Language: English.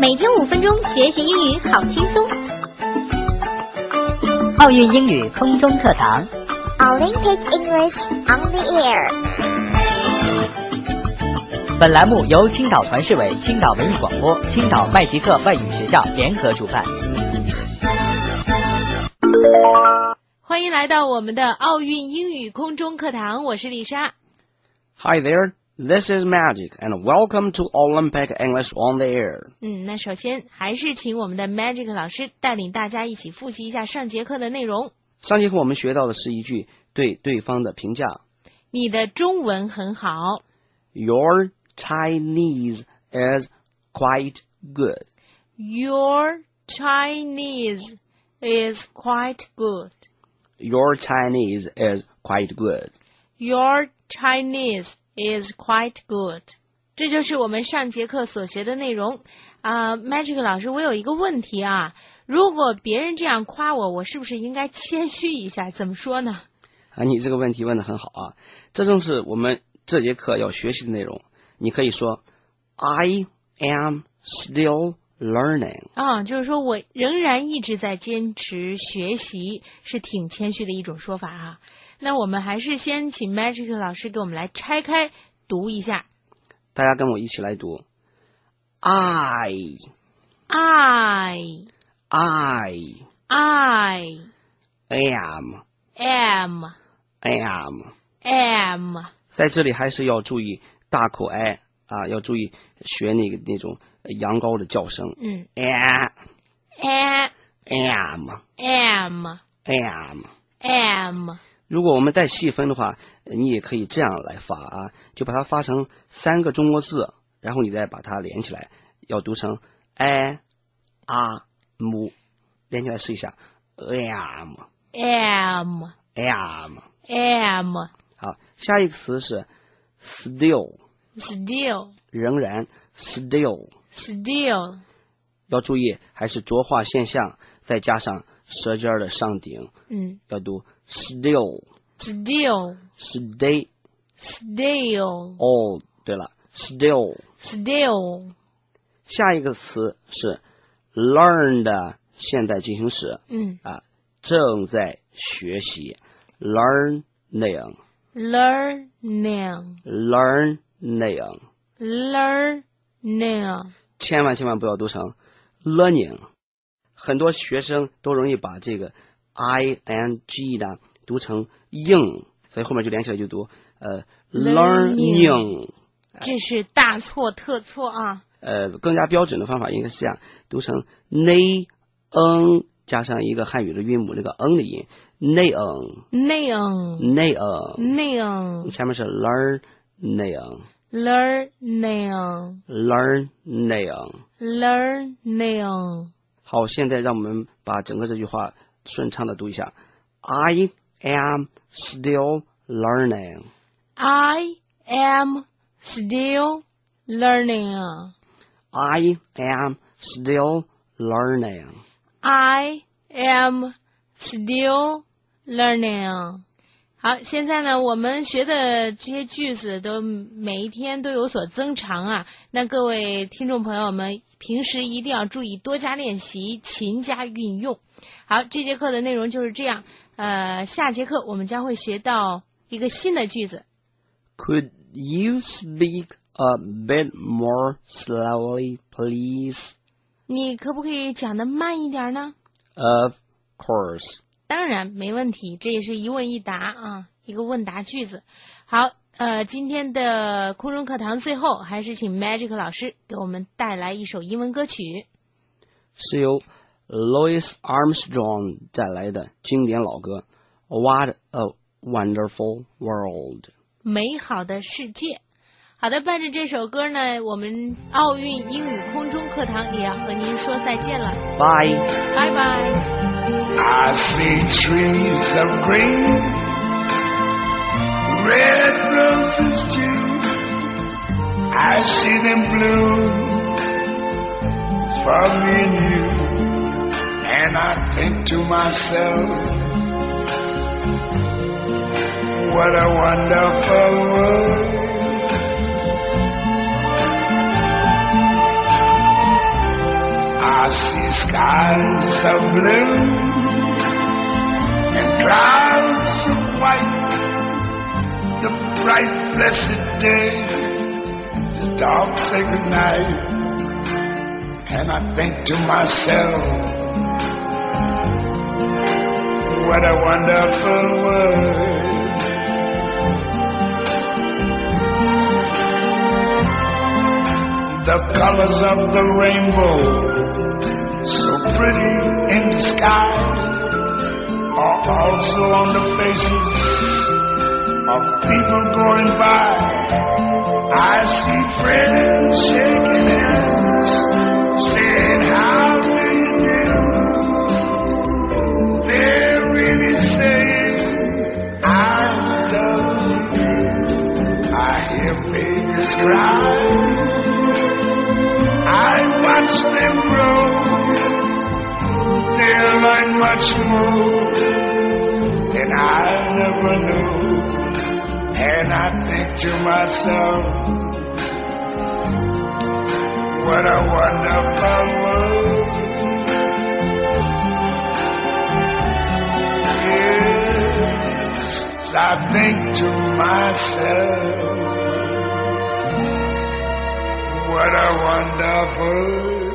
每天5分钟学习英语好轻松。 奥运英语空中课堂 Olympic English on the air。 本栏目由青岛团市委、青岛文艺广播、青岛麦吉克外语学校联合主办。 欢迎来到我们的奥运英语空中课堂，我是丽莎。 Hi there, this is Magic, and welcome to Olympic English on the air. 那首先还是请我们的 Magic 老师带领大家一起复习一下上节课的内容。 上节课我们学到的是一句对对方的评价。 你的中文很好。 Your Chinese is quite good. Your Chinese is quite good. Your Chinese is quite good. Your Chinese is quite good. 这就是我们上节课所学的内容。Magic 老师，我有一个问题啊，如果别人这样夸我，我是不是应该谦虚一下？怎么说呢？ 你这个问题问得很好啊，这正是我们这节课要学习的内容。你可以说 I am still learning. 就是说我仍然一直在坚持学习，是挺谦虚的一种说法啊。那我们还是先请 Magic 老师给我们来拆开读一下。 大家跟我一起来读 I am 在这里还是要注意大口 I 要注意学那种羊羔的叫声。 am 如果我们再细分的话，你也可以这样来发就把它发成3个中国字，然后你再把它连起来，要读成 am 连起来试一下 am 好，下一个词是 still 仍然 still 要注意还是浊化现象，再加上舌尖的上顶，要读 still 对了 still 下一个词是 learn 的现在进行时，正在学习 learning 千万不要读成 learning， 很多学生都容易把这个 ing 的读成硬，所以后面就连起来就读learning， 这是大错特错啊。 更加标准的方法应该是这样读成 n 加上一个漢語的韻母，那個 n 的音 n 前面是 learning。好，现在让我们把整个这句话顺畅的读一下。I am still learning. I am still learning. I am still learning. I am still learning. 好，现在呢，我们学的这些句子都每一天都有所增长啊。那各位听众朋友们，平时一定要注意多加练习，勤加运用。好，这节课的内容就是这样。下节课我们将会学到一个新的句子。 Could you speak a bit more slowly, please? 你可不可以讲得慢一点呢？ Of course. 当然没问题，这也是一问一答一个问答句子。好，今天的空中课堂最后还是请 Magic 老师给我们带来一首英文歌曲， 是由 Louis Armstrong 带来的经典老歌 What a Wonderful World， 美好的世界。好的，伴着这首歌呢，我们奥运英语空中课堂也要和您说再见了。 Bye. Bye bye. I see trees of green, red roses too. I see them bloom for me and you. And I think to myself, what a wonderful world. skies of blue and clouds of white, the bright blessed day, the dark sacred night. And I think to myself, what a wonderful world. The colors of the rainbow, so pretty in the sky, are also on the faces of people going by. I see friends shaking hands, saying, how do you do? They're really saying, I love you. I hear babies cry, I watch them grow. They'll learn much more than I never knew. And I think to myself, what a wonderful world. Yes, I think to myself, what a wonderful